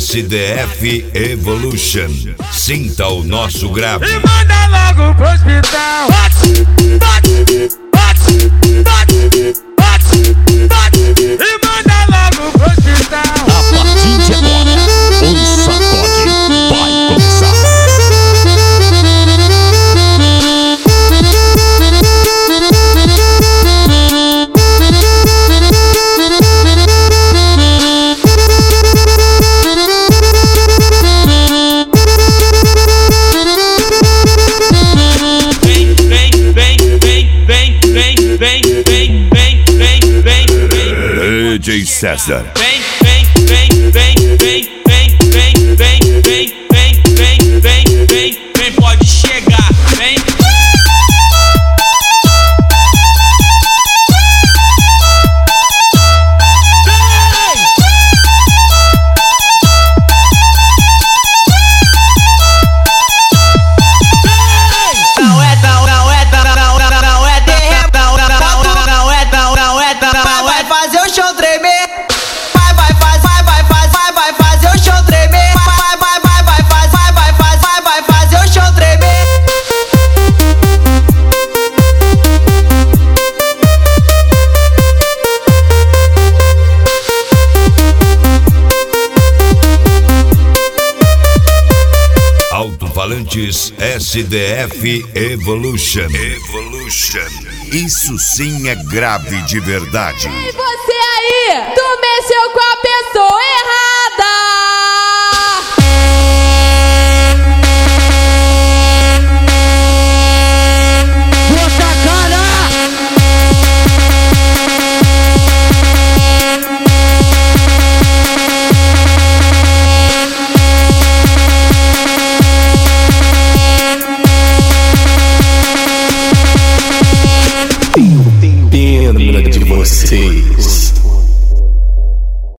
SDF Evolution. Sinta o nosso grave. E manda logo pro hospital. E manda logo pro hospital. A partir de agora, o sacode vai começar. DJ César. Vem, pode chegar, vem. Alto-falantes SDF Evolution. Isso sim é grave de verdade. E você aí, tu mexeu com a pessoa errada.